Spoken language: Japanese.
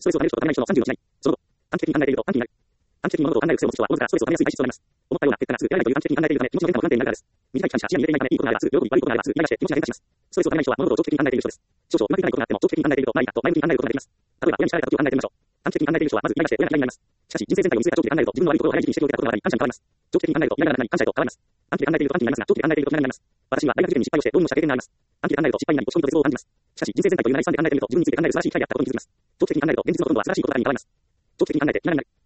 ストレスをためる人とためない人の30の違い。その後、短期的に考えていると短期になる。短期的に物事を考える癖を持つ人は、おのずからストレスをためやすい体質となります。思ったような結果がすぐ得られないという短期的に考えているため、気持ちの変化も不安定になるからです。短い期間しか視野に入れていないため、いいことがあればすぐ、喜び、悪いことがあればすぐ、イライラして気持ちが変化します。ストレスをためない人は、物事を長期的に考えている人です。少々うまくいかないことがあっても、長期的に考えていると、まあいいかと前向きに考えることができます。例えば、親に叱られた時を考えてみましょう。短期的に考えている人は、まずイライラして親が嫌いになります。しかし、人生全体を見据えた長期で考えると、自分の悪いところを早い時期に指摘を受けたことがあり、感謝に変わります。長期的に考えると嫌いがなくなり、感謝へと変わります。短期で考えていると短期になりますが、長期で考えていると嫌いになります。私は大学受験に失敗をして、浪人をした経験があります。短期で考えると失敗になり、落ち込みと絶望を感じます。しかし、人生全体というなり算で考えてみると、自分について考える素晴らしい機会であったことに気づきます。長期的に考えると、現実のことは素晴らしいことであり現れます。長期的に考えて嫌いになる。